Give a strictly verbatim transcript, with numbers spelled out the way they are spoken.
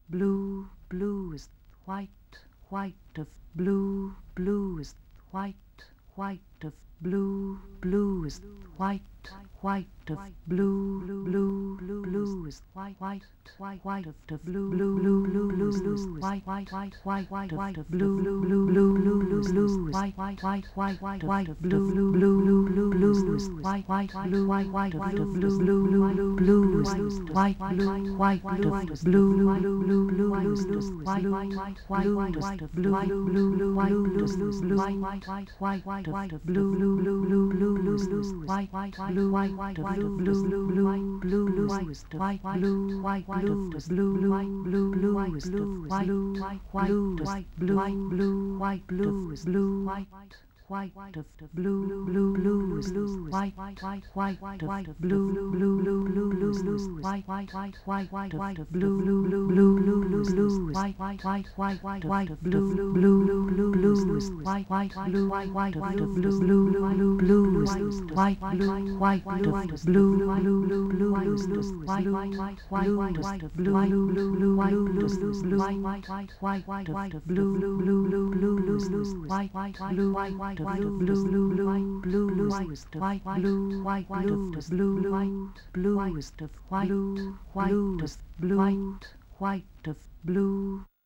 blue, blue is white, white of blue, blue is white, white of blue, blue is white, white of blue, blue, blue, blue is white, white, white, white of the blue, blue, blue, blue, blue is white, white, white, white, white, white of blue, blue, blue, blue, blue, blue, blue is white, white, white, white, white, white of blue, blue, blue, blue, blue, blue is white, white, blue, white, white of the blue, blue, blue, blue, blue is white, blue, white, white of the blue, blue, blue, blue, blue is white, white, white, white, white of blue, blue, blue, blue, white, blue, blue, white, white, white, white, white, white of blue, blue, blue, blue, blue, blue, white, white, blue, white, white, white of blue, blue, blue, white, blue, blue, is the white, blue, white, white of the blue, white, blue, blue, is the white, white, white, white, blue, white, blue, white, blue is blue, white, white, white of the blue, blue, blue is white, white, white, white, white of blue, blue, blue, blue, blue is white, white, white, white, white, white of blue, blue, blue, blue, blue, blue is white, white, white, white, white, white of blue, blue, blue, blue, blue is white, white, blue, white, white of the blue, blue, blue, blue is white, blue, white, white of the blue, blue, blue, blue is white, white, white, white, white of blue, blue, blue, blue, white, blue, white, white, white, white, white, white of blue, blue, blue, blue, blue, blue, white, white, blue, white, white, white of blue, blue, blue, white, blue, blue is the white, blue, white, white of the blue, white, blue is the white, white is blue, white, white of blue.